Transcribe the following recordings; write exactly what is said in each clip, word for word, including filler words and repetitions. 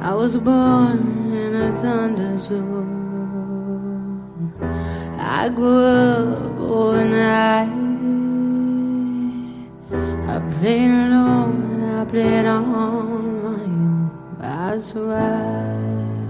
I was born in a thunderstorm. I grew up overnight. I played alone, I played on my own. I survived.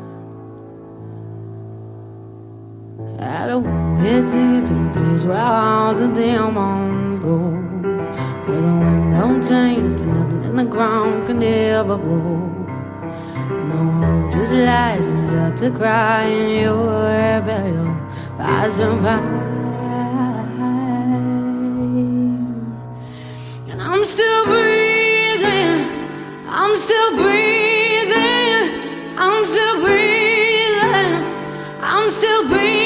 I don't want to get to the place where all the demons go, where the wind don't change, nothing in the ground can ever grow. No, just lies and you got to cry in your bellow. I survived. And I'm still breathing, I'm still breathing, I'm still breathing, I'm still breathing.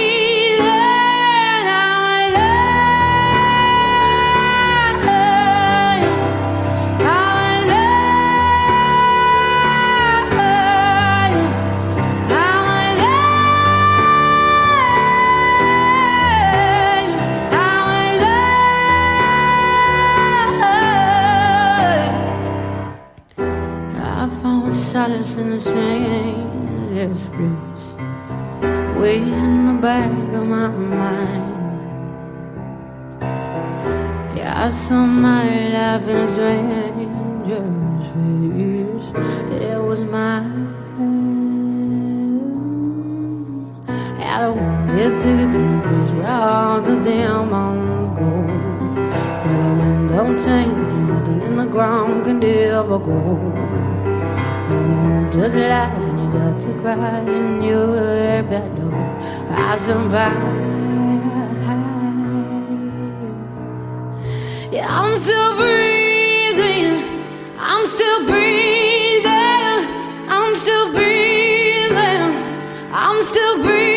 Solace in the strangest place, way in the back of my mind. Yeah, I saw my life in a stranger's face. It was mine. I don't want to get to the place where all the demons go, where the wind don't change and nothing in the ground can ever grow. No, just lies and you got to cry in your pillow. I survived. Yeah, I'm still breathing, I'm still breathing, I'm still breathing, I'm still breathing.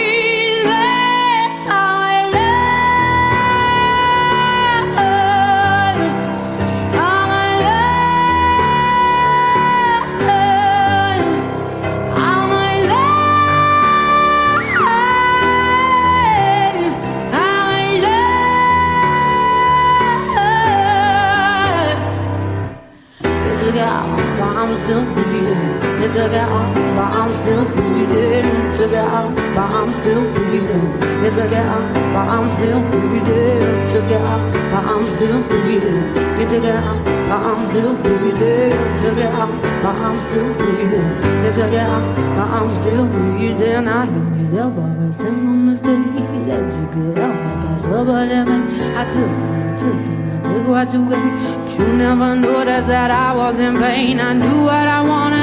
I'm still breathing. It took it all, but I'm still breathing. It took it all, but I'm still breathing. It took it all, but I'm still breathing. It took it all, but I'm still breathing. It took it all, but I'm still breathing. It took it all, but I'm still breathing. It took it all, but I'm still breathing. I hear me up every single mistake that you could help us up a limit. I took it, I took it. Took what you gave, but you never noticed that I was in pain. I knew what I wanted.